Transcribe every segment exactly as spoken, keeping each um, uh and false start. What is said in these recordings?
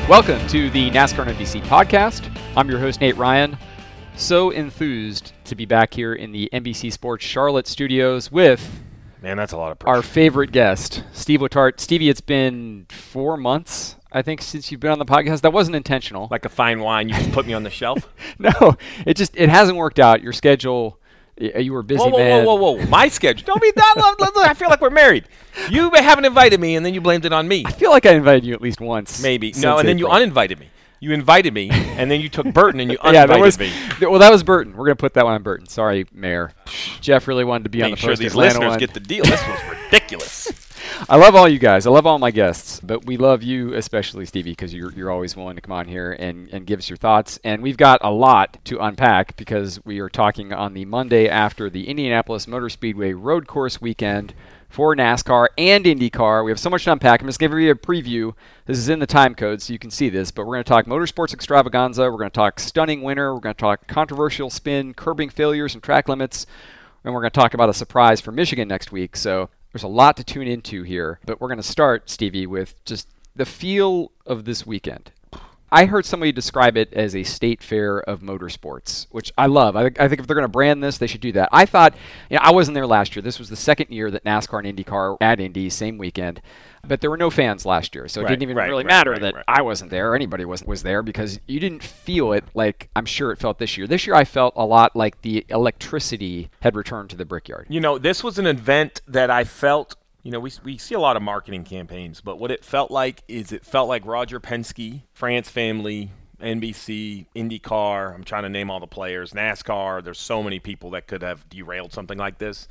Welcome to the NASCAR and N B C podcast. I'm your host, Nate Ryan. So enthused to be back here in the N B C Sports Charlotte studios with Man, that's a lot of pressure. Our favorite guest, Steve Letarte. Stevie, it's been four months, I think, since you've been on the podcast. That wasn't intentional. Like a fine wine, you just put me on the shelf? No, it just it hasn't worked out. Your schedule, you were a busy whoa, whoa, man. Whoa, whoa, whoa, My schedule. Don't be that. I feel like we're married. You haven't invited me, and then you blamed it on me. I feel like I invited you at least once. Maybe. No, and then April. you uninvited me. You invited me, and then you took Burton and you uninvited yeah, that was, me. Well, that was Burton. We're going to put that one on Burton. Sorry, Mayor. Jeff really wanted to be Make on the sure post these Atlanta listeners one. get the deal. This was ridiculous. I love all you guys. I love all my guests, but we love you especially, Stevie, because you're you're always willing to come on here and, and give us your thoughts. And we've got a lot to unpack because we are talking on the Monday after the Indianapolis Motor Speedway Road Course weekend for NASCAR and IndyCar. We have so much to unpack. I'm just going to give you a preview. This is in the time code, so you can see this. But we're going to talk motorsports extravaganza. We're going to talk stunning winner. We're going to talk controversial spin, curbing failures, and track limits. And we're going to talk about a surprise for Michigan next week. So there's a lot to tune into here. But we're going to start, Stevie, with just the feel of this weekend. I heard somebody describe it as a state fair of motorsports, which I love. I, I think if they're going to brand this, they should do that. I thought, you know, I wasn't there last year. This was the second year that NASCAR and IndyCar at Indy, same weekend. But there were no fans last year, so it right, didn't even right, really right, matter right, that right. I wasn't there or anybody was, was there because you didn't feel it like I'm sure it felt this year. This year I felt a lot like the electricity had returned to the Brickyard. You know, this was an event that I felt, you know, we we see a lot of marketing campaigns, but what it felt like is it felt like Roger Penske, France family, N B C, IndyCar, I'm trying to name all the players, NASCAR, there's so many people that could have derailed something like this,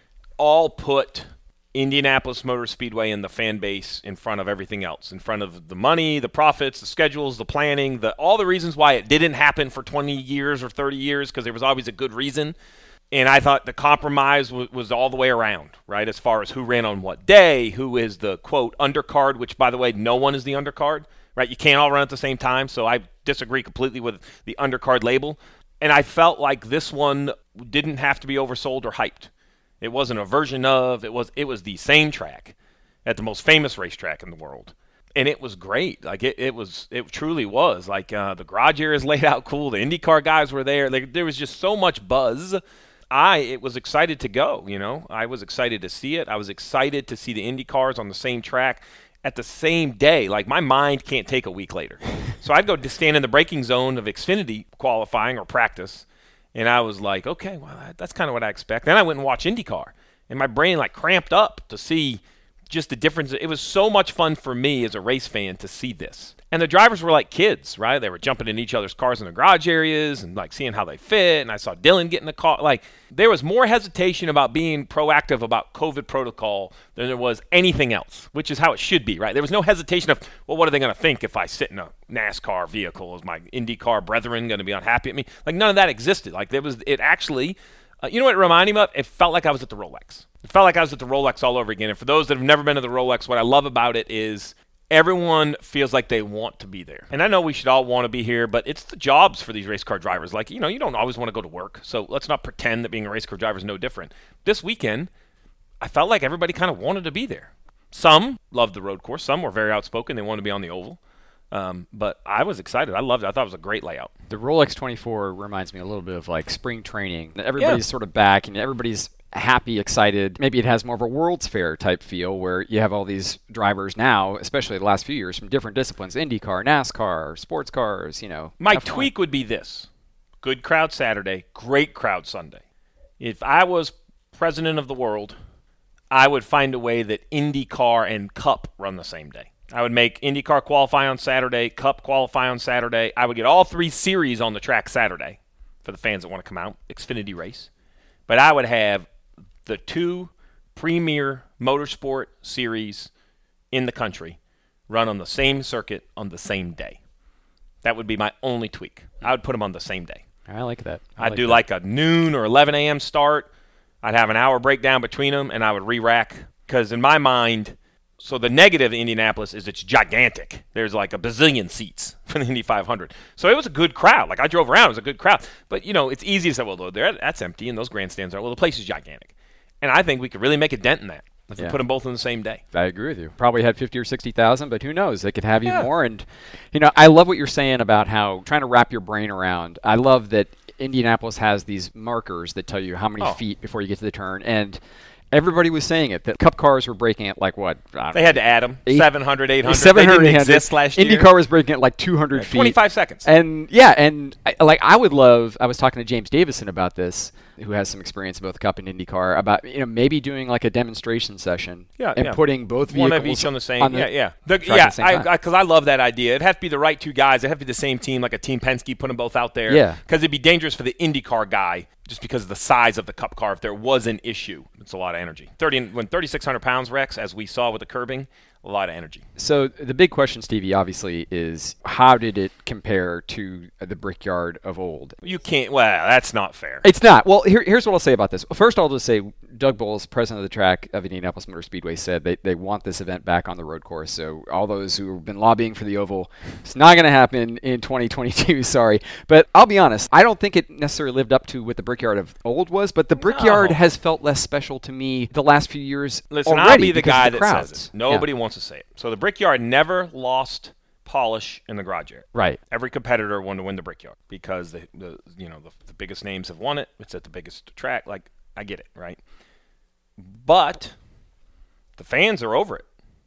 all put Indianapolis Motor Speedway and the fan base in front of everything else, in front of the money, the profits, the schedules, the planning, the all the reasons why it didn't happen for twenty years or thirty years, because there was always a good reason. And I thought the compromise w- was all the way around, right, as far as who ran on what day, who is the, quote, undercard, which, by the way, no one is the undercard, right? You can't all run at the same time, so I disagree completely with the undercard label. And I felt like this one didn't have to be oversold or hyped. It wasn't a version of, it was it was the same track at the most famous racetrack in the world. And it was great. Like, it, it was, it truly was. Like, uh, the garage area is laid out cool. The IndyCar guys were there. Like, there was just so much buzz. I it was excited to go, you know. I was excited to see it. I was excited to see the Indy cars on the same track at the same day. Like, my mind can't take a week later. So I'd go to stand in the braking zone of Xfinity qualifying or practice, and I was like, okay, well, that's kind of what I expect. Then I went and watched IndyCar, and my brain, like, cramped up to see just the difference. It was so much fun for me as a race fan to see this. And the drivers were like kids, right? They were jumping in each other's cars in the garage areas and, like, seeing how they fit. And I saw Dylan get in the car. Like, there was more hesitation about being proactive about COVID protocol than there was anything else, which is how it should be, right? There was no hesitation of, well, what are they going to think if I sit in a NASCAR vehicle? Is my IndyCar brethren going to be unhappy at me? Like, none of that existed. Like, there was, it actually, uh, you know what it reminded me of? It felt like I was at the Rolex. It felt like I was at the Rolex all over again. And for those that have never been to the Rolex, what I love about it is everyone feels like they want to be there. And I know we should all want to be here, but it's the jobs for these race car drivers. Like, you know, you don't always want to go to work, so let's not pretend that being a race car driver is no different. This weekend, I felt like everybody kind of wanted to be there. Some loved the road course. Some were very outspoken. They wanted to be on the oval. Um, but I was excited. I loved it. I thought it was a great layout. The Rolex twenty-four reminds me a little bit of, like, spring training. Everybody's yeah. sort of back, and everybody's happy, excited. Maybe it has more of a World's Fair type feel where you have all these drivers now, especially the last few years, from different disciplines, IndyCar, NASCAR, sports cars, you know. My F one. tweak would be this. Good crowd Saturday, great crowd Sunday. If I was president of the world, I would find a way that IndyCar and Cup run the same day. I would make IndyCar qualify on Saturday, Cup qualify on Saturday. I would get all three series on the track Saturday for the fans that want to come out, Xfinity race. But I would have the two premier motorsport series in the country run on the same circuit on the same day. That would be my only tweak. I would put them on the same day. I like that. I I'd like do that. like a noon or eleven a.m. start. I'd have an hour breakdown between them, and I would re-rack. Because in my mind, so the negative of Indianapolis is it's gigantic. There's like a bazillion seats for the Indy five hundred. So it was a good crowd. Like, I drove around. It was a good crowd. But, you know, it's easy to say, well, there, that's empty, and those grandstands are. Well, the place is gigantic. And I think we could really make a dent in that. if yeah. we put them both on the same day. I agree with you. Probably had fifty or sixty thousand, but who knows? They could have even Yeah. more. And, you know, I love what you're saying about how trying to wrap your brain around. I love that Indianapolis has these markers that tell you how many Oh. feet before you get to the turn. And everybody was saying it, that Cup cars were breaking at like what? I don't They had to add them. Eight- seven hundred, eight hundred. seven hundred, They didn't eight hundred. exist last year. IndyCar was breaking at like two hundred Yeah, feet. twenty-five seconds. And yeah, and I, like I would love. I was talking to James Davison about this, who has some experience in both Cup and IndyCar, about you know maybe doing like a demonstration session Yeah, and yeah. putting both vehicles One of each on the same. on the yeah, yeah. The, track yeah, at the same time. I because I, I love that idea. It'd have to be the right two guys. It'd have to be the same team, like a Team Penske, put them both out there. Yeah. Because it'd be dangerous for the IndyCar guy just because of the size of the Cup car. If there was an issue, it's a lot of energy. Thirty when thirty-six hundred pounds, Rex, as we saw with the curbing, a lot of energy. So the big question, Stevie, obviously, is how did it compare to the Brickyard of old? You can't. Well, that's not fair. It's not. Well, here, here's what I'll say about this. First, I'll just say Doug Bowles, president of the track of Indianapolis Motor Speedway, said they, they want this event back on the road course. So all those who have been lobbying for the oval, it's not going to happen in twenty twenty-two, sorry. But I'll be honest, I don't think it necessarily lived up to what the Brickyard of old was, but the Brickyard No. has felt less special to me the last few years Listen, already I'll be the because guy of the that crowds. says it. Nobody Yeah. wants to say it. So the Brickyard never lost polish in the garage area. Right. Every competitor wanted to win the Brickyard because the, the you know the, the biggest names have won it. It's at the biggest track. Like I get it, right? But the fans are over it.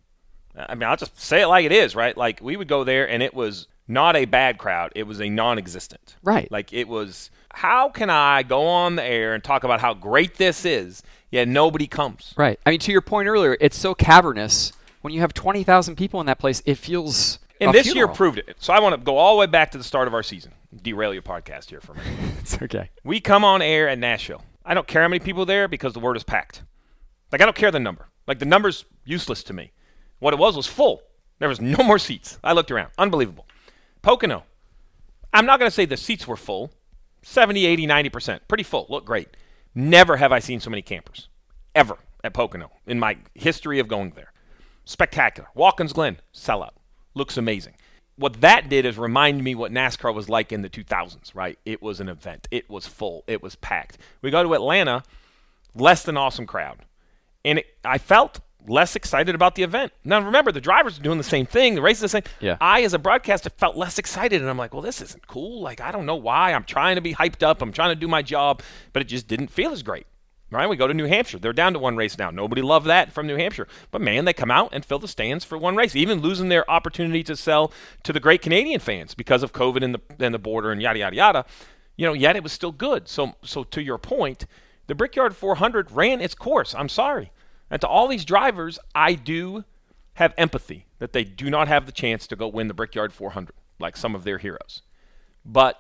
I mean, I'll just say it like it is, right? Like we would go there and it was not a bad crowd. It was a non-existent. Right. Like it was, how can I go on the air and talk about how great this is, yet nobody comes? Right. I mean, to your point earlier, it's so cavernous. When you have twenty thousand people in that place, it feels And a this year funeral. proved it. So I want to go all the way back to the start of our season. Derail your podcast here for a minute. It's okay. We come on air at Nashville. I don't care how many people there because the word is packed. Like, I don't care the number. Like, the number's useless to me. What it was was full. There was no more seats. I looked around. Unbelievable. Pocono. I'm not going to say the seats were full. seventy, eighty, ninety percent. Pretty full. Looked great. Never have I seen so many campers. Ever at Pocono in my history of going there. Spectacular. Watkins Glen, sellout. Looks amazing. What that did is remind me what NASCAR was like in the two thousands, right? It was an event. It was full. It was packed. We go to Atlanta, less than awesome crowd. And it, I felt less excited about the event. Now, remember, the drivers are doing the same thing. The race is the same. Yeah. I, as a broadcaster, felt less excited. And I'm like, well, this isn't cool. Like, I don't know why. I'm trying to be hyped up. I'm trying to do my job. But it just didn't feel as great. Right? We go to New Hampshire. They're down to one race now. Nobody loved that from New Hampshire. But, man, they come out and fill the stands for one race, even losing their opportunity to sell to the great Canadian fans because of COVID and the, and the border and yada, yada, yada. You know, yet it was still good. So, so to your point, the Brickyard four hundred ran its course. I'm sorry. And to all these drivers, I do have empathy that they do not have the chance to go win the Brickyard four hundred like some of their heroes. But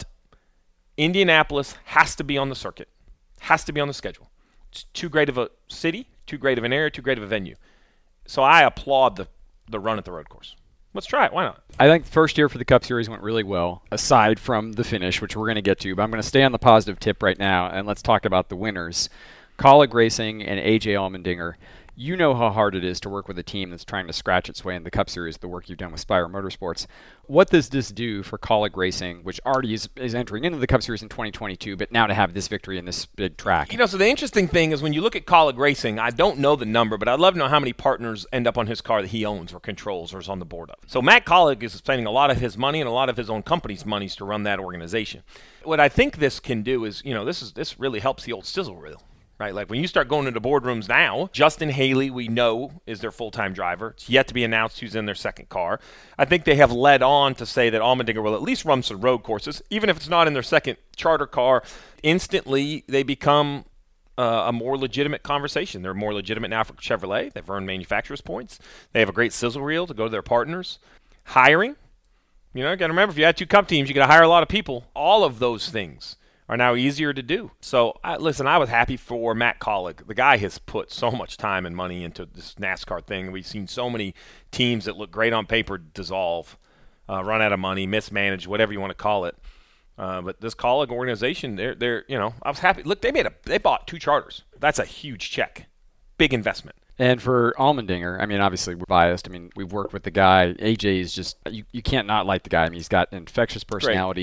Indianapolis has to be on the circuit, has to be on the schedule. It's too great of a city, too great of an area, too great of a venue. So I applaud the, the run at the road course. Let's try it. Why not? I think the first year for the Cup Series went really well, aside from the finish, which we're going to get to. But I'm going to stay on the positive tip right now, and let's talk about the winners. Colleague Racing and A J Allmendinger. You know how hard it is to work with a team that's trying to scratch its way in the Cup Series, the work you've done with Spire Motorsports. What does this do for Colleague Racing, which already is, is entering into the Cup Series in twenty twenty-two, but now to have this victory in this big track? You know, so the interesting thing is when you look at Colleague Racing, I don't know the number, but I'd love to know how many partners end up on his car that he owns or controls or is on the board of. So Matt Colleague is spending a lot of his money and a lot of his own company's monies to run that organization. What I think this can do is, you know, this is this really helps the old sizzle reel. Right, like when you start going into boardrooms now, Justin Haley, we know, is their full-time driver. It's yet to be announced who's in their second car. I think they have led on to say that Allmendinger will at least run some road courses, even if it's not in their second charter car. Instantly, they become uh, a more legitimate conversation. They're more legitimate now for Chevrolet. They've earned manufacturers' points. They have a great sizzle reel to go to their partners. Hiring, you know, you got to remember, if you had two Cup teams, you got to hire a lot of people. All of those things are now easier to do. So, I, listen, I was happy for Matt Colleague. The guy has put so much time and money into this NASCAR thing. We've seen so many teams that look great on paper dissolve, uh, run out of money, mismanage, whatever you want to call it. Uh, but this Colleague organization, they're, they're, you know, I was happy. Look, they made a, they bought two charters. That's a huge check, big investment. And for Allmendinger, I mean, obviously we're biased. I mean, we've worked with the guy. A J is just, you, you can't not like the guy. I mean, he's got an infectious personality.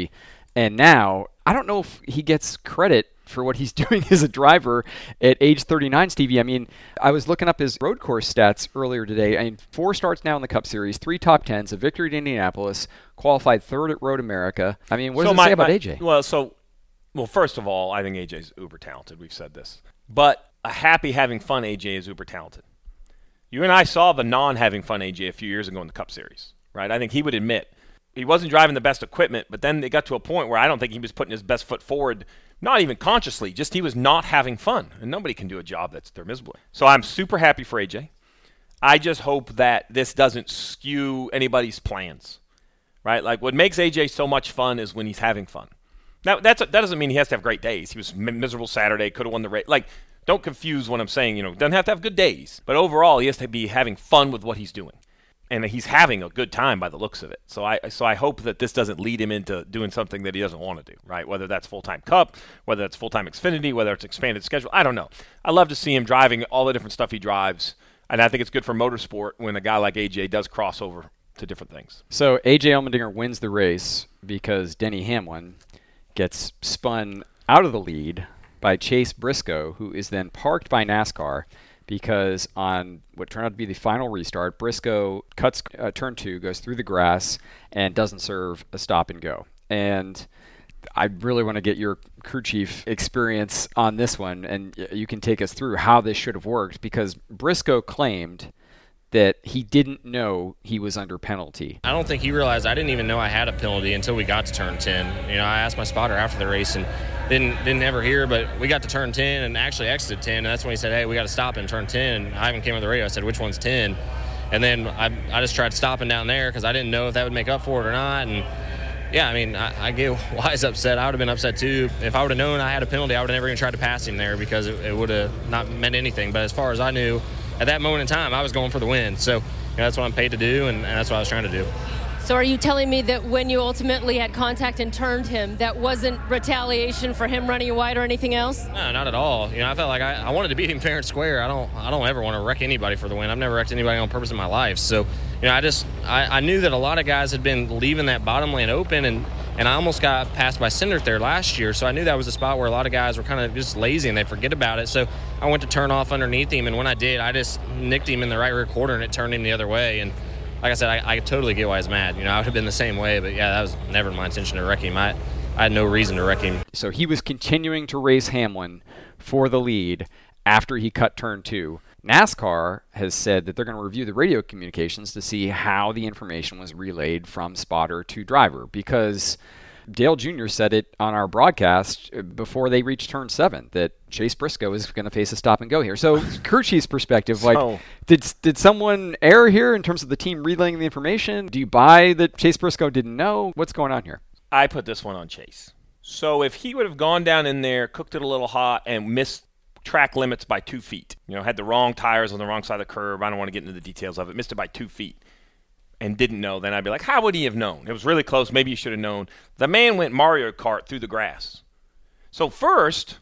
And now, I don't know if he gets credit for what he's doing as a driver at age thirty-nine, Stevie. I mean, I was looking up his road course stats earlier today. I mean, four starts now in the Cup Series, three top tens, a victory at Indianapolis, qualified third at Road America. I mean, what does so it my, say about my, A J? Well, so, well, first of all, I think A J's uber talented. We've said this. But a happy, having fun A J is uber talented. You and I saw the non-having fun A J a few years ago in the Cup Series, right? I think he would admit he wasn't driving the best equipment, but then they got to a point where I don't think he was putting his best foot forward, not even consciously, just he was not having fun. And nobody can do a job that's they're miserable. So I'm super happy for A J. I just hope that this doesn't skew anybody's plans, right? Like what makes A J so much fun is when he's having fun. Now, that's a, that doesn't mean he has to have great days. He was miserable Saturday, could have won the race. Like, don't confuse what I'm saying. You know, doesn't have to have good days. But overall, he has to be having fun with what he's doing. And he's having a good time by the looks of it. So I so I hope that this doesn't lead him into doing something that he doesn't want to do, right? Whether that's full-time Cup, whether it's full-time Xfinity, whether it's expanded schedule. I don't know. I love to see him driving all the different stuff he drives. And I think it's good for motorsport when a guy like A J does cross over to different things. So A J Allmendinger wins the race because Denny Hamlin gets spun out of the lead by Chase Briscoe, who is then parked by NASCAR because on what turned out to be the final restart, Briscoe cuts uh, turn two, goes through the grass, and doesn't serve a stop and go. And I really want to get your crew chief experience on this one, and you can take us through how this should have worked, because Briscoe claimed that he didn't know he was under penalty. I don't think he realized I didn't even know I had a penalty until we got to turn ten. You know, I asked my spotter after the race and didn't didn't ever hear, but we got to turn ten and actually exited ten, and that's when he said, hey, we got to stop in turn ten. And Ivan came on the radio. I said, which one's ten? And then I, I just tried stopping down there because I didn't know if that would make up for it or not. And yeah, I mean, I, I get why he's upset. I would have been upset too. If I would have known I had a penalty, I would have never even tried to pass him there because it, it would have not meant anything. But as far as I knew, at that moment in time, I was going for the win. So you know, that's what I'm paid to do, and, and that's what I was trying to do. So are you telling me that when you ultimately had contact and turned him, that wasn't retaliation for him running you wide or anything else? No, not at all. You know, I felt like I, I wanted to beat him fair and square. I don't I don't ever want to wreck anybody for the win. I've never wrecked anybody on purpose in my life. So, you know, I just I, I knew that a lot of guys had been leaving that bottom lane open, and, and I almost got passed by Sindert there last year. So I knew that was a spot where a lot of guys were kind of just lazy and they forget about it. So I went to turn off underneath him, and when I did, I just nicked him in the right rear quarter, and it turned him the other way. And like I said, I, I totally get why he's mad. You know, I would have been the same way, but yeah, that was never my intention to wreck him. I, I had no reason to wreck him. So he was continuing to race Hamlin for the lead after he cut turn two. NASCAR has said that they're going to review the radio communications to see how the information was relayed from spotter to driver, because Dale Junior said it on our broadcast before they reached turn seven that Chase Briscoe is going to face a stop and go here. So, crew chief's perspective, like, so, did did someone err here in terms of the team relaying the information? Do you buy that Chase Briscoe didn't know? What's going on here? I put this one on Chase. So if he would have gone down in there, cooked it a little hot, and missed track limits by two feet, you know, had the wrong tires on the wrong side of the curb, I don't want to get into the details of it, missed it by two feet, and didn't know, then I'd be like, how would he have known? It was really close. Maybe he should have known. The man went Mario Kart through the grass. So first,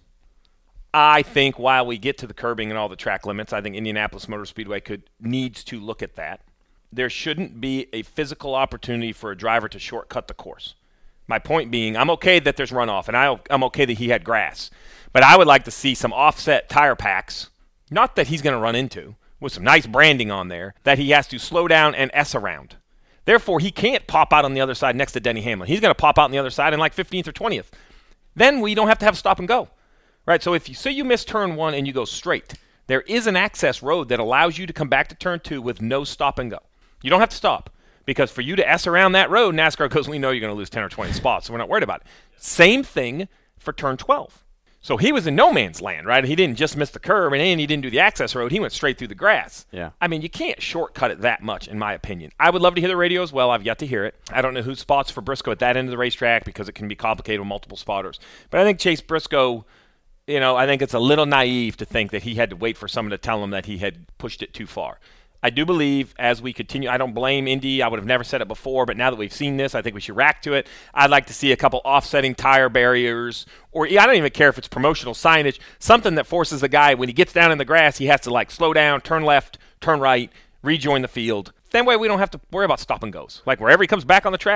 I think while we get to the curbing and all the track limits, I think Indianapolis Motor Speedway could needs to look at that. There shouldn't be a physical opportunity for a driver to shortcut the course. My point being, I'm okay that there's runoff, and I, I'm okay that he had grass. But I would like to see some offset tire packs, not that he's going to run into, with some nice branding on there, that he has to slow down and S around. Therefore, he can't pop out on the other side next to Denny Hamlin. He's going to pop out on the other side in like fifteenth or twentieth. Then we don't have to have stop and go. Right? So if you say you miss turn one and you go straight, there is an access road that allows you to come back to turn two with no stop and go. You don't have to stop. Because for you to S around that road, NASCAR goes, we know you're going to lose ten or twenty spots, so we're not worried about it. Same thing for turn twelve. So he was in no man's land, right? He didn't just miss the curb, and he didn't do the access road. He went straight through the grass. Yeah. I mean, you can't shortcut it that much, in my opinion. I would love to hear the radio as well. I've yet to hear it. I don't know who spots for Briscoe at that end of the racetrack because it can be complicated with multiple spotters. But I think Chase Briscoe, you know, I think it's a little naive to think that he had to wait for someone to tell him that he had pushed it too far. I do believe as we continue, I don't blame Indy. I would have never said it before, but now that we've seen this, I think we should react to it. I'd like to see a couple offsetting tire barriers, or I don't even care if it's promotional signage, something that forces the guy, when he gets down in the grass, he has to like slow down, turn left, turn right, rejoin the field. That way we don't have to worry about stop and goes. Like wherever he comes back on the track,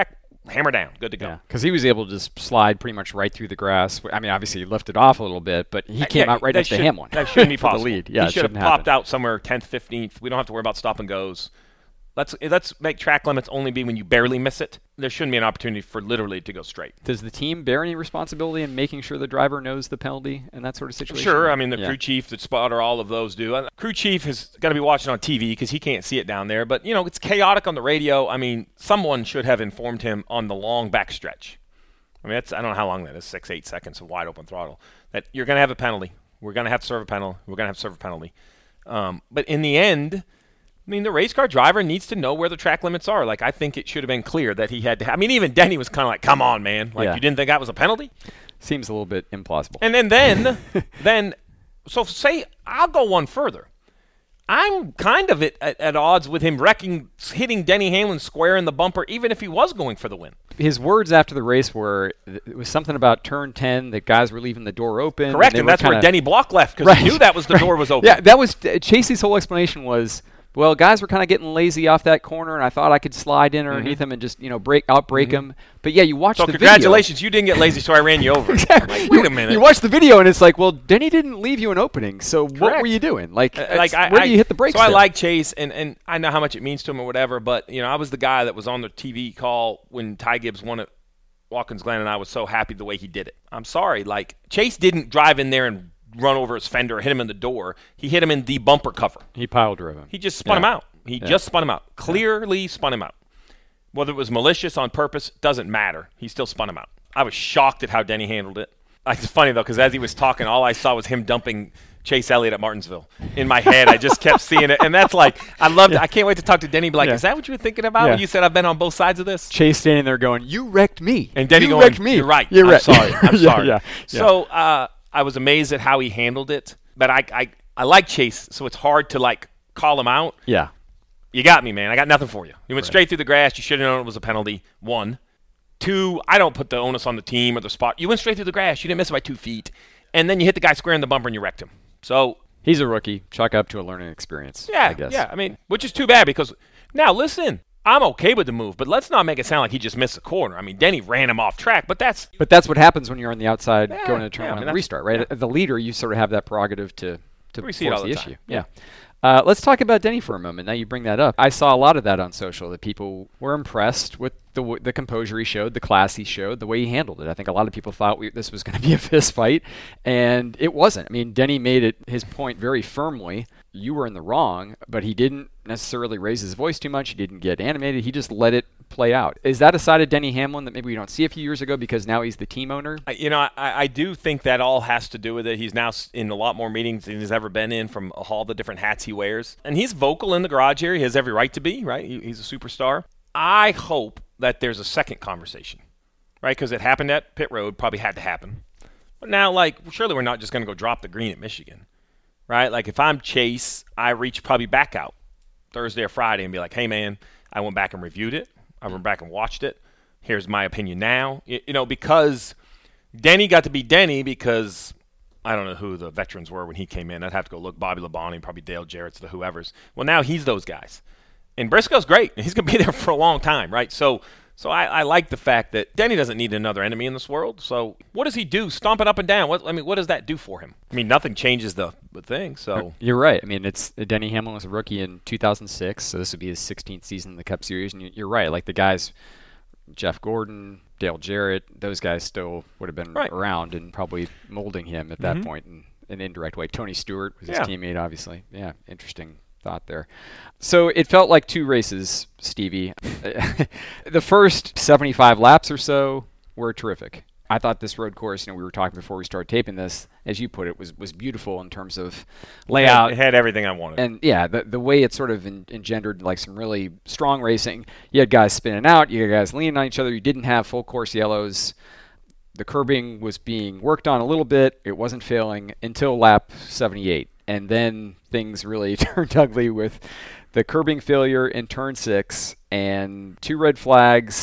hammer down, good to go. Because he was able to just slide pretty much right through the grass. I mean, obviously he lifted off a little bit, but he came yeah, out right next should, to Hamlin. That shouldn't be for possible. the lead. Yeah, he should have happen. popped out somewhere tenth, fifteenth. We don't have to worry about stop and goes. Let's let's make track limits only be when you barely miss it. There shouldn't be an opportunity for literally to go straight. Does the team bear any responsibility in making sure the driver knows the penalty and that sort of situation? Sure. I mean, the yeah. crew chief, the spotter, all of those do. Uh, crew chief has got to be watching on T V because he can't see it down there. But, you know, it's chaotic on the radio. I mean, someone should have informed him on the long back stretch. I mean, that's I don't know how long that is, six, eight seconds of wide open throttle. That you're going to have a penalty. We're going to have to serve a penalty. We're going to have to serve a penalty. Um, but in the end, I mean, the race car driver needs to know where the track limits are. Like, I think it should have been clear that he had to. I mean, even Denny was kind of like, "Come on, man! Like, yeah. you didn't think that was a penalty?" Seems a little bit implausible. And then, then, then, so say I'll go one further. I'm kind of at, at, at odds with him wrecking, hitting Denny Hamlin square in the bumper, even if he was going for the win. His words after the race were, it was something about turn ten, that guys were leaving the door open. Correct, and, and that's kinda, where Denny Block left, because right, he knew that was the right. door was open. Yeah, that was, Chasey's whole explanation was, well, guys were kind of getting lazy off that corner, and I thought I could slide in underneath mm-hmm. them and just, you know, break outbreak mm-hmm. them. But yeah, you watch so the congratulations, video. you didn't get lazy, so I ran you over. Exactly. Like, wait a minute. You watch the video, and it's like, well, Denny didn't leave you an opening, so Correct. what were you doing? Like, uh, like I, where I, do you hit the brakes? So I there? like Chase, and, and I know how much it means to him or whatever, but, you know, I was the guy that was on the T V call when Ty Gibbs won at Watkins Glen, and I was so happy the way he did it. I'm sorry. Like, Chase didn't drive in there and run over his fender or hit him in the door. He hit him in the bumper cover. He pile drove him. He just spun yeah. him out. He yeah. just spun him out. Clearly yeah. spun him out. Whether it was malicious on purpose doesn't matter. He still spun him out. I was shocked at how Denny handled it. It's funny, though, because as he was talking, all I saw was him dumping Chase Elliott at Martinsville. In my head, I just kept seeing it. And that's like, I loved yeah. it. I can't wait to talk to Denny and be like, yeah. is that what you were thinking about yeah. when you said I've been on both sides of this? Chase standing there going, you wrecked me. And Denny you going, wrecked me. You're right. You're I'm right. sorry. I'm yeah, sorry. Yeah, yeah. So uh, I was amazed at how he handled it. But I, I, I like Chase, so it's hard to, like, call him out. Yeah. You got me, man. I got nothing for you. You went right. straight through the grass. You should have known it was a penalty. One. Two, I don't put the onus on the team or the spot. You went straight through the grass. You didn't miss it by two feet. And then you hit the guy square in the bumper and you wrecked him. So he's a rookie. Chalk up to a learning experience, yeah, I guess. Yeah, I mean, which is too bad because now, listen, I'm okay with the move, but let's not make it sound like he just missed the corner. I mean, Denny ran him off track, but that's But that's what happens when you're on the outside yeah, going to turn yeah, on I mean, the restart, right? Yeah. As the leader, you sort of have that prerogative to, to we force see it all the, the issue. time. Yeah. Yeah. Uh, let's talk about Denny for a moment. Now you bring that up. I saw a lot of that on social, that people were impressed with the w- the composure he showed, the class he showed, the way he handled it. I think a lot of people thought we, this was going to be a fist fight, and it wasn't. I mean, Denny made it his point very firmly. You were in the wrong, but he didn't necessarily raise his voice too much. He didn't get animated. He just let it play out. Is that a side of Denny Hamlin that maybe we don't see a few years ago because now he's the team owner? I, you know, I, I do think that all has to do with it. He's now in a lot more meetings than he's ever been in from all the different hats he wears. And he's vocal in the garage here. He has every right to be, right? He, he's a superstar. I hope that there's a second conversation, right? Because it happened at pit road, probably had to happen. But now, like, surely we're not just going to go drop the green at Michigan, right? Like, if I'm Chase, I reach probably back out Thursday or Friday and be like, hey, man, I went back and reviewed it. I went back and watched it. Here's my opinion now. You, you know, because Denny got to be Denny because I don't know who the veterans were when he came in. I'd have to go look. Bobby Labonte, probably Dale Jarrett's, the whoever's. Well, now he's those guys. And Briscoe's great. He's going to be there for a long time, right? So so I, I like the fact that Denny doesn't need another enemy in this world. So what does he do? Stomp it up and down. What I mean, what does that do for him? I mean, nothing changes the, the thing. So You're right. I mean, it's Denny Hamlin was a rookie in two thousand six, so this would be his sixteenth season in the Cup Series. And you're right. Like the guys, Jeff Gordon, Dale Jarrett, those guys still would have been right. around and probably molding him at that mm-hmm. point in an indirect way. Tony Stewart was his yeah. teammate, obviously. Yeah, interesting thought there. So it felt like two races, Stevie. The first seventy-five laps or so were terrific. I thought this road course, you know, we were talking before we started taping this, as you put it, was was beautiful in terms of layout. It had everything I wanted. And yeah, the the way it sort of en- engendered like some really strong racing. You had guys spinning out, you had guys leaning on each other. You didn't have full course yellows. The curbing was being worked on a little bit. It wasn't failing until lap seventy-eight. And then things really turned ugly with the curbing failure in turn six and two red flags.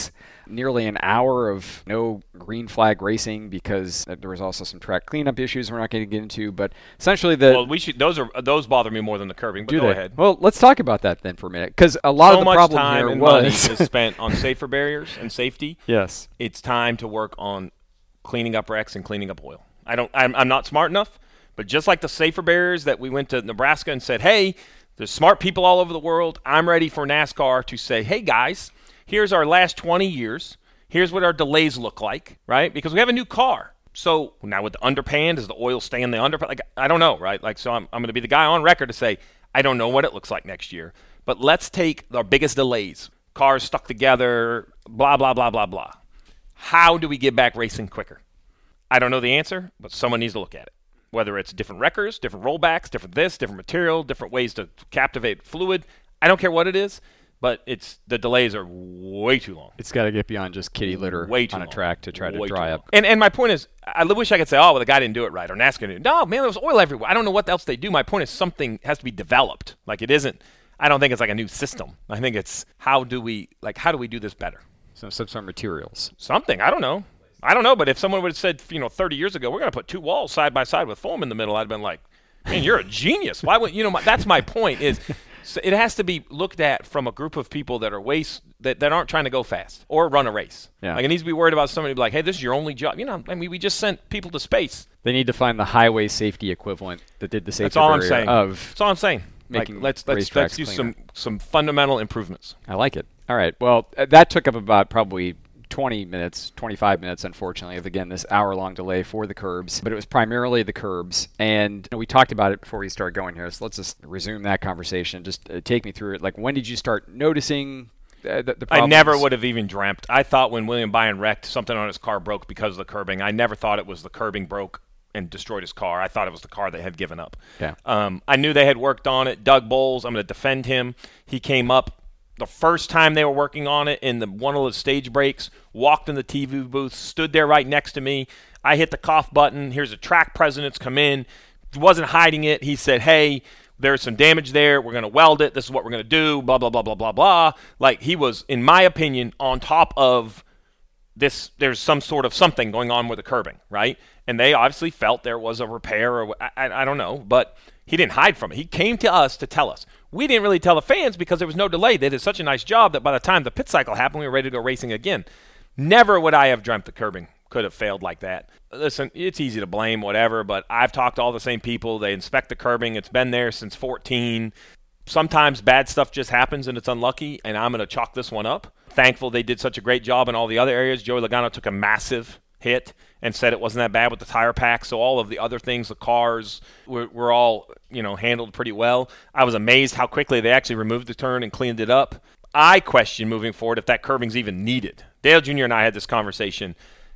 nearly an hour of no green flag racing because there was also some track cleanup issues we're not going to get into. But essentially, the well, we should those are those bother me more than the curbing. But do go they? ahead. Well, let's talk about that then for a minute, because a lot so of the much problem time here and was money is spent on safer barriers and safety. Yes, it's time to work on cleaning up wrecks and cleaning up oil. I don't. I'm, I'm not smart enough, but just like the safer barriers that we went to Nebraska and said, hey, there's smart people all over the world. I'm ready for NASCAR to say, hey guys, here's our last twenty years. Here's what our delays look like, right? Because we have a new car. So now with the underpan, does the oil stay in the underpan? Like, I don't know, right? Like, so I'm, I'm going to be the guy on record to say, I don't know what it looks like next year. But let's take our biggest delays. Cars stuck together, blah, blah, blah, blah, blah. How do we get back racing quicker? I don't know the answer, but someone needs to look at it. Whether it's different wreckers, different rollbacks, different this, different material, different ways to captivate fluid. I don't care what it is. But it's the delays are way too long. It's got to get beyond just kitty litter way too on a long. track to try way to dry up. And and my point is, I wish I could say, oh, well, the guy didn't do it right, or NASCAR didn't. No, man, there was oil everywhere. I don't know what else they do. My point is something has to be developed. Like it isn't. I don't think it's like a new system. I think it's how do we like how do we do this better? So some sort of materials. Something. I don't know. I don't know. But if someone would have said, you know, thirty years ago, we're going to put two walls side by side with foam in the middle, I'd have been like, man, you're a genius. Why would you know? My, that's my point is. So it has to be looked at from a group of people that are waste that, that aren't trying to go fast or run a race. Yeah. Like it needs to be worried about somebody like, hey, this is your only job. You know, I mean, we just sent people to space. They need to find the highway safety equivalent that did the safety That's all I'm barrier saying. of That's all I'm saying. making like, let's let's racetracks let's do cleaner. some some fundamental improvements. I like it. All right. Well, uh, that took up about probably twenty minutes, twenty-five minutes, unfortunately, of, again, this hour-long delay for the curbs. But it was primarily the curbs. And you know, we talked about it before we started going here, so let's just resume that conversation. Just uh, take me through it. Like, when did you start noticing uh, the, the problems? I never would have even dreamt. I thought when William Byron wrecked, something on his car broke because of the curbing. I never thought it was the curbing broke and destroyed his car. I thought it was the car they had given up. Yeah. Um, I knew they had worked on it. Doug Bowles, I'm going to defend him. He came up the first time they were working on it in the one of the stage breaks, walked in the T V booth, stood there right next to me. I hit the cough button. Here's a track president's come in. Wasn't hiding it. He said, hey, there's some damage there. We're going to weld it. This is what we're going to do, blah, blah, blah, blah, blah, blah. Like he was, in my opinion, on top of this. There's some sort of something going on with the curbing, right? And they obviously felt there was a repair or I, I, I don't know, but he didn't hide from it. He came to us to tell us. We didn't really tell the fans because there was no delay. They did such a nice job that by the time the pit cycle happened, we were ready to go racing again. Never would I have dreamt the curbing could have failed like that. Listen, it's easy to blame, whatever, but I've talked to all the same people. They inspect the curbing. It's been there since fourteen. Sometimes bad stuff just happens and it's unlucky, and I'm going to chalk this one up. Thankful they did such a great job in all the other areas. Joey Logano took a massive hit and said it wasn't that bad with the tire pack. So all of the other things, the cars, were, were all, you know, handled pretty well. I was amazed how quickly they actually removed the turn and cleaned it up. I question moving forward if that curbing's even needed. Dale Junior and I had this conversation.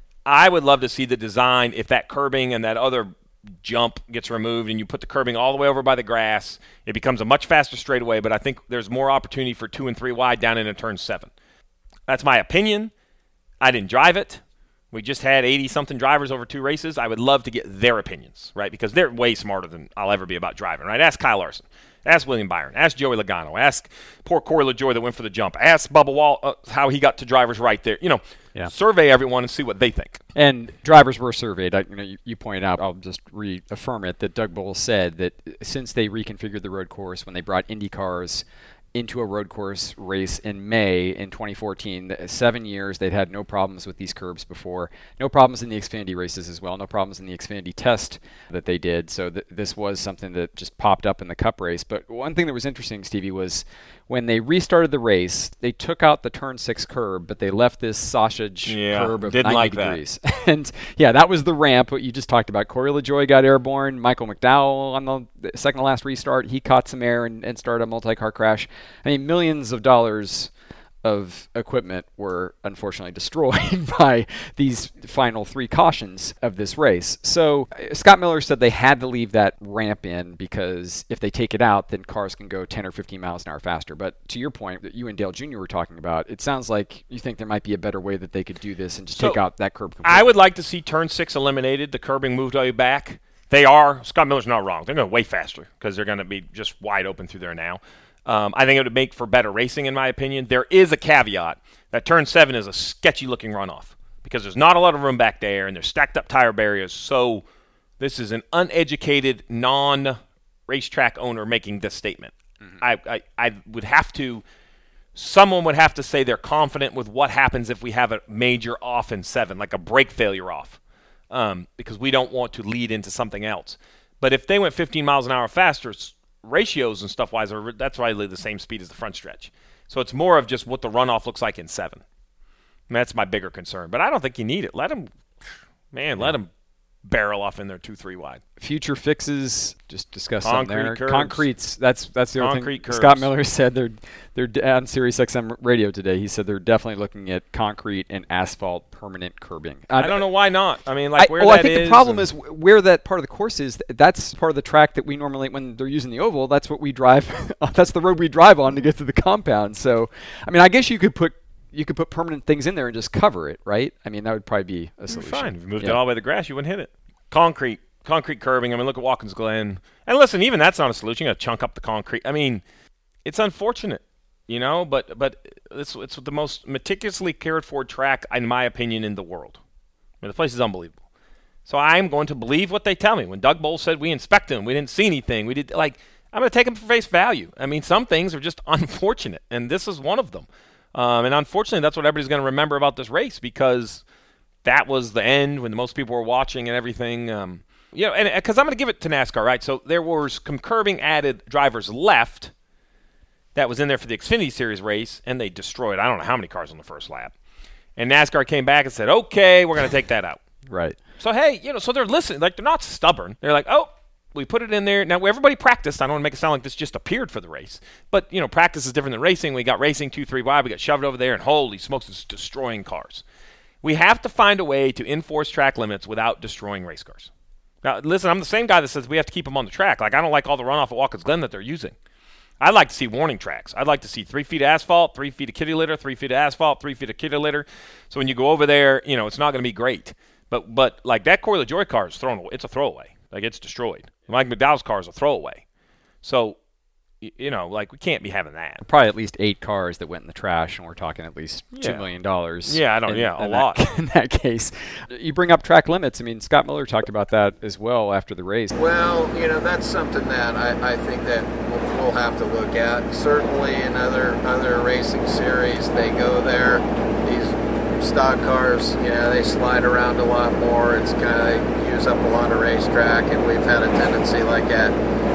I would love to see the design if that curbing and that other jump gets removed and you put the curbing all the way over by the grass. It becomes a much faster straightaway, but I think there's more opportunity for two and three wide down into turn seven. That's my opinion. I didn't drive it. We just had eighty-something drivers over two races. I would love to get their opinions, right? Because they're way smarter than I'll ever be about driving, right? Ask Kyle Larson. Ask William Byron. Ask Joey Logano. Ask poor Corey LaJoie that went for the jump. Ask Bubba Wall uh, how he got to drivers right there. You know, yeah. Survey everyone and see what they think. And drivers were surveyed. I, you know, you, you pointed out, I'll just reaffirm it, that Doug Bowles said that since they reconfigured the road course, when they brought Indy cars into a road course race in May in twenty fourteen. Seven years, they'd had no problems with these curbs before. No problems in the Xfinity races as well. No problems in the Xfinity test that they did. So th- this was something that just popped up in the Cup race. But one thing that was interesting, Stevie, was when they restarted the race, they took out the turn six curb, but they left this sausage yeah, curb of didn't ninety like degrees. And yeah, that was the ramp, what you just talked about. Corey LaJoie got airborne. Michael McDowell on the second to last restart, he caught some air and, and started a multi-car crash. I mean, millions of dollars of equipment were unfortunately destroyed by these final three cautions of this race. So uh, Scott Miller said they had to leave that ramp in because if they take it out, then cars can go ten or fifteen miles an hour faster. But to your point that you and Dale Junior were talking about, it sounds like you think there might be a better way that they could do this and just so take out that curb completely. I would like to see turn six eliminated, the curbing moved way back. They are. Scott Miller's not wrong. They're going way faster because they're going to be just wide open through there now. Um, I think it would make for better racing, in my opinion. There is a caveat that turn seven is a sketchy-looking runoff because there's not a lot of room back there, and there's stacked-up tire barriers. So this is an uneducated, non-racetrack owner making this statement. Mm-hmm. I, I, I would have to – someone would have to say they're confident with what happens if we have a major off in seven, like a brake failure off, um, because we don't want to lead into something else. But if they went fifteen miles an hour faster – ratios and stuff wise are that's probably the same speed as the front stretch. So it's more of just what the runoff looks like in seven. And that's my bigger concern. But I don't think you need it. Let them, man, let them barrel off in there two, three wide. Future fixes, just discuss Concrete something there. curbs. Concrete's that's that's the other Concrete thing. curbs. Scott Miller said they're they're on Sirius X M radio today. He said they're definitely looking at concrete and asphalt permanent curbing. I, I don't know why not. I mean, like I, where well, that I think is the problem and, is where that part of the course is. That's part of the track that we normally, when they're using the oval, that's what we drive. That's the road we drive on to get to the compound. So, I mean, I guess you could put you could put permanent things in there and just cover it, right? I mean, that would probably be a solution. Fine. If you moved yeah. it all the way to the grass, you wouldn't hit it. Concrete. Concrete curbing. I mean, look at Watkins Glen. And listen, even that's not a solution. You got to chunk up the concrete. I mean, it's unfortunate, you know, but but it's it's the most meticulously cared for track, in my opinion, in the world. I mean, the place is unbelievable. So I'm going to believe what they tell me. When Doug Boles said we inspected them, we didn't see anything. We did like I'm going to take them for face value. I mean, some things are just unfortunate, and this is one of them. Um, and unfortunately, that's what everybody's going to remember about this race because that was the end when the most people were watching and everything. Um, You know, and because I'm going to give it to NASCAR, right? So there was some curbing added drivers left that was in there for the Xfinity Series race, and they destroyed I don't know how many cars on the first lap. And NASCAR came back and said, okay, we're going to take that out. Right. So, hey, you know, so they're listening. Like, they're not stubborn. They're like, oh, we put it in there. Now, everybody practiced. I don't want to make it sound like this just appeared for the race. But, you know, practice is different than racing. We got racing two, three wide. We got shoved over there, and holy smokes, it's destroying cars. We have to find a way to enforce track limits without destroying race cars. Now, listen, I'm the same guy that says we have to keep them on the track. Like, I don't like all the runoff at Watkins Glen that they're using. I'd like to see warning tracks. I'd like to see three feet of asphalt, three feet of kitty litter, three feet of asphalt, three feet of kitty litter. So when you go over there, you know, it's not going to be great. But, but like, that Corey LaJoie car is thrown away. It's a throwaway. Like, it's destroyed. Mike McDowell's car is a throwaway. So, you know, like, we can't be having that. Probably at least eight cars that went in the trash, and we're talking at least Yeah. two million dollars. Yeah, I don't. in, Yeah, a in lot. That, in that case, you bring up track limits. I mean, Scott Miller talked about that as well after the race. Well, you know, that's something that I, I think that we'll, we'll have to look at. Certainly, in other other racing series, they go there. These stock cars, you know, they slide around a lot more. It's kind of they use up a lot of racetrack, and we've had a tendency, like at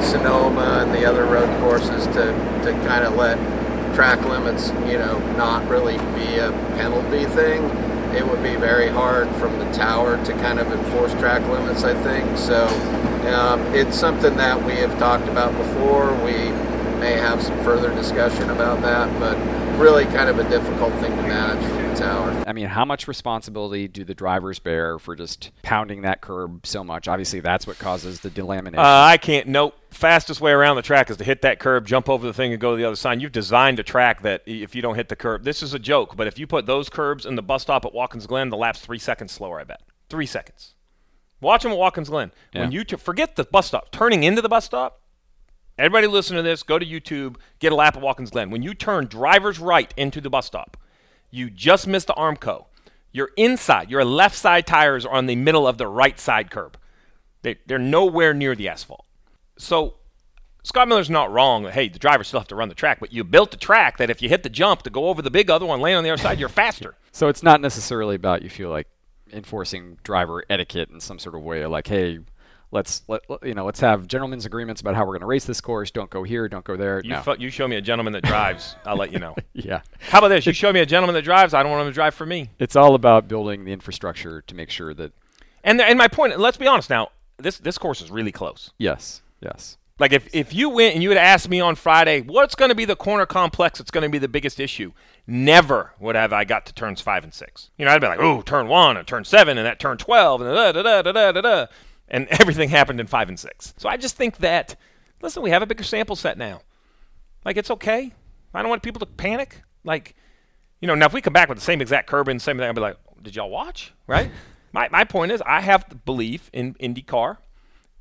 Sonoma and the other road courses, to, to kind of let track limits, you know, not really be a penalty thing. It would be very hard from the tower to kind of enforce track limits, I think. So um, it's something that we have talked about before. We may have some further discussion about that, but really kind of a difficult thing to manage from the tower. I mean, how much responsibility do the drivers bear for just pounding that curb so much? Obviously, that's what causes the delamination. Uh, I can't. Nope. Fastest way around the track is to hit that curb, jump over the thing, and go to the other side. You've designed a track that if you don't hit the curb, this is a joke, but if you put those curbs in the bus stop at Watkins Glen, the lap's three seconds slower, I bet. Three seconds. Watch them at Watkins Glen. Yeah. When you t- forget the bus stop, turning into the bus stop, everybody listen to this, go to YouTube, get a lap at Watkins Glen. When you turn driver's right into the bus stop, you just missed the Armco. Your inside, your left side tires are on the middle of the right side curb. They, they're nowhere near the asphalt. So Scott Miller's not wrong that, hey, the drivers still have to run the track, but you built a track that if you hit the jump to go over the big other one, land on the other side, you're faster. So it's not necessarily about, you feel like, enforcing driver etiquette in some sort of way, like, hey, let's let you know, let's have gentlemen's agreements about how we're going to race this course. Don't go here, don't go there. You, no. fu- you show me a gentleman that drives, I'll let you know. Yeah. How about this? You show me a gentleman that drives, I don't want him to drive for me. It's all about building the infrastructure to make sure that. And the, and my point, let's be honest now, this this course is really close. Yes. Yes. Like if, if you went and you had asked me on Friday, what's going to be the corner complex that's going to be the biggest issue? Never would have I got to turns five and six. You know, I'd be like, oh, turn one and turn seven and that turn twelve and da da da da da da da. And everything happened in five and six. So I just think that, listen, we have a bigger sample set now. Like, it's okay. I don't want people to panic. Like, you know, now if we come back with the same exact curb and the same thing, I'll be like, did y'all watch? Right? my my point is, I have the belief in IndyCar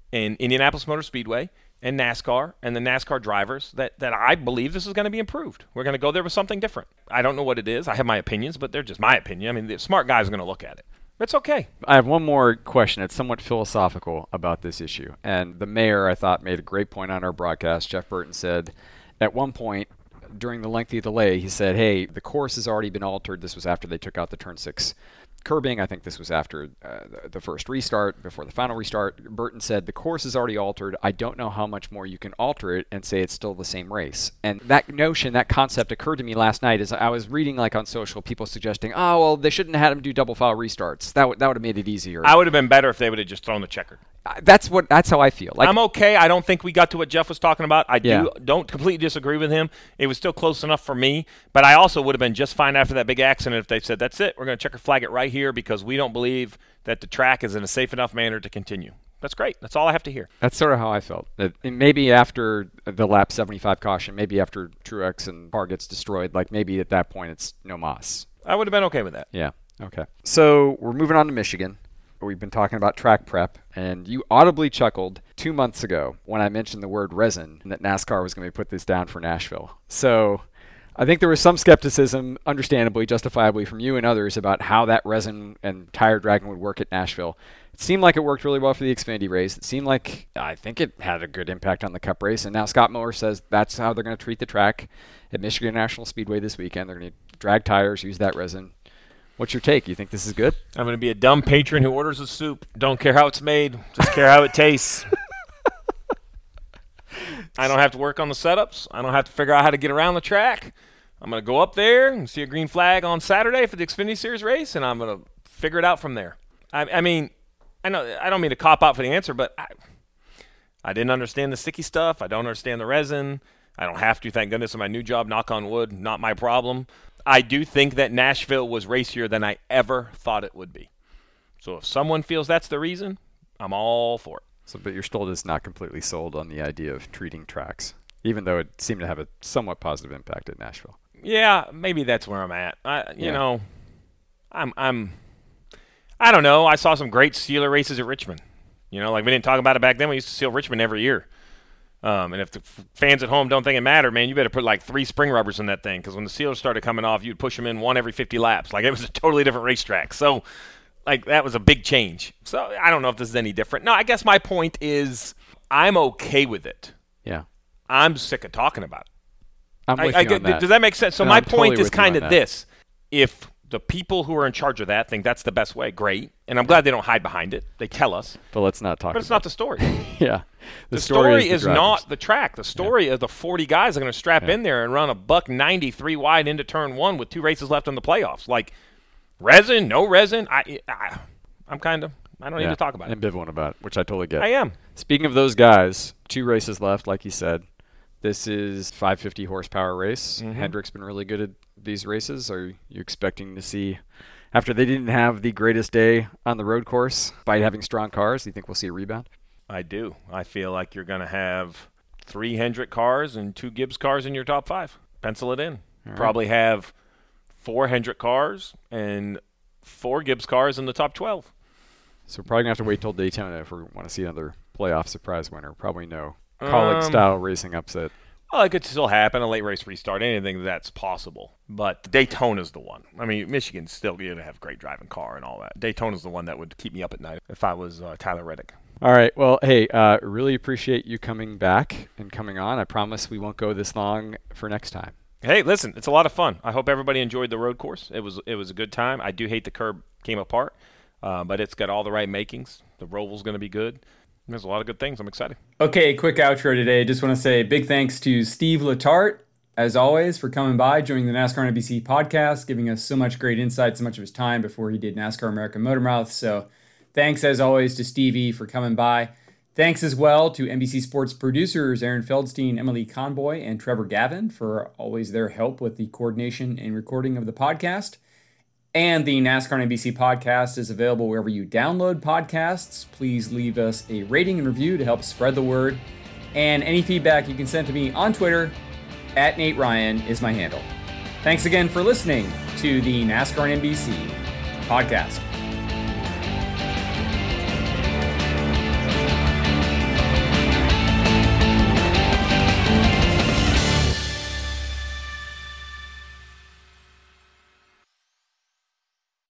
in Indianapolis Motor Speedway and NASCAR and the NASCAR drivers that, that I believe this is going to be improved. We're going to go there with something different. I don't know what it is. I have my opinions, but they're just my opinion. I mean, the smart guys are going to look at it. It's okay. I have one more question. It's somewhat philosophical about this issue. And the mayor, I thought, made a great point on our broadcast. Jeff Burton said at one point during the lengthy delay, he said, hey, the course has already been altered. This was after they took out the turn six curbing. I think this was after uh, the, the first restart, before the final restart. Burton said, the course is already altered. I don't know how much more you can alter it and say it's still the same race. And that notion, that concept occurred to me last night as I was reading like on social, people suggesting, oh, well, they shouldn't have had him do double file restarts. That, w- that would have made it easier. I would have been better if they would have just thrown the checker. Uh, that's what. That's how I feel. Like, I'm okay. I don't think we got to what Jeff was talking about. I Yeah. do don't completely disagree with him. It was still close enough for me, but I also would have been just fine after that big accident if they said, that's it, we're going to checker flag it right here because we don't believe that the track is in a safe enough manner to continue. That's great. That's all I have to hear. That's sort of how I felt. That maybe after the lap seventy-five caution, maybe after Truex and car gets destroyed, like maybe at that point it's no mas. I would have been okay with that. Yeah. Okay. So we're moving on to Michigan. We've been talking about track prep, and you audibly chuckled two months ago when I mentioned the word resin and that NASCAR was going to put this down for Nashville. So I think there was some skepticism, understandably, justifiably, from you and others about how that resin and tire dragging would work at Nashville. It seemed like it worked really well for the Xfinity race. It seemed like, I think it had a good impact on the Cup race, and now Scott Miller says that's how they're going to treat the track at Michigan National Speedway this weekend. They're going to drag tires, use that resin. What's your take? You think this is good? I'm going to be a dumb patron who orders a soup. Don't care how it's made. Just care how it tastes. I don't have to work on the setups. I don't have to figure out how to get around the track. I'm going to go up there and see a green flag on Saturday for the Xfinity Series race, and I'm going to figure it out from there. I, I mean, I know I don't mean to cop out for the answer, but I, I didn't understand the sticky stuff. I don't understand the resin. I don't have to, thank goodness, in my new job, knock on wood, not my problem. I do think that Nashville was racier than I ever thought it would be. So if someone feels that's the reason, I'm all for it. So, but you're still just not completely sold on the idea of treating tracks, even though it seemed to have a somewhat positive impact at Nashville. Yeah, maybe that's where I'm at. I, you Yeah. know, I'm, I'm, I don't know. I saw some great sealer races at Richmond. You know, like we didn't talk about it back then. We used to seal Richmond every year. Um, and if the f- fans at home don't think it matter, man, you better put like three spring rubbers in that thing because when the sealers started coming off, you'd push them in one every fifty laps. Like it was a totally different racetrack. So, like that was a big change. So I don't know if this is any different. No, I guess my point is I'm okay with it. Yeah. I'm sick of talking about it. I'm with I, I you get, on that. Does that make sense? So No, my I'm point totally is with you kind on of that. this. If the people who are in charge of that think that's the best way, great. And I'm glad they don't hide behind it. They tell us. But let's not talk But it's about not the story. Yeah. The, The story, the is drivers. not the track. The story is the forty guys are going to strap Yeah. in there and run a buck ninety-three wide into turn one with two races left in the playoffs. Like, resin, no resin. I, I, I'm kind of, I don't Yeah. need to talk about it. ambivalent about it, which I totally get. I am. Speaking of those guys, two races left, like you said. This is five hundred fifty horsepower race. Mhm. Hendrick's been really good at these races. Are you expecting to see, after they didn't have the greatest day on the road course, by having strong cars, do you think we'll see a rebound? I do. I feel like you're going to have three Hendrick cars and two Gibbs cars in your top five. Pencil it in. All right. Probably have four Hendrick cars and four Gibbs cars in the top twelve. So we're probably going to have to wait till Daytona if we want to see another playoff surprise winner. Probably no colleague-style racing upset. Well, it could still happen, a late race restart, anything that's possible. But Daytona's the one. I mean, Michigan's still going to have a great driving car and all that. Daytona's the one that would keep me up at night if I was uh, Tyler Reddick. All right. Well, hey, uh, really appreciate you coming back and coming on. I promise we won't go this long for next time. Hey, listen, it's a lot of fun. I hope everybody enjoyed the road course. It was it was a good time. I do hate the curb came apart, uh, but it's got all the right makings. The roval's going to be good. There's a lot of good things. I'm excited. Okay, quick outro today. Just want to say big thanks to Steve Letarte, as always, for coming by, joining the NASCAR N B C podcast, giving us so much great insight, so much of his time before he did NASCAR American Motor Mouth. So thanks, as always, to Stevie for coming by. Thanks as well to N B C Sports producers Aaron Feldstein, Emily Conboy, and Trevor Gavin for always their help with the coordination and recording of the podcast. And the NASCAR N B C podcast is available wherever you download podcasts. Please leave us a rating and review to help spread the word. And any feedback you can send to me on Twitter, at Nate Ryan is my handle. Thanks again for listening to the NASCAR N B C podcast.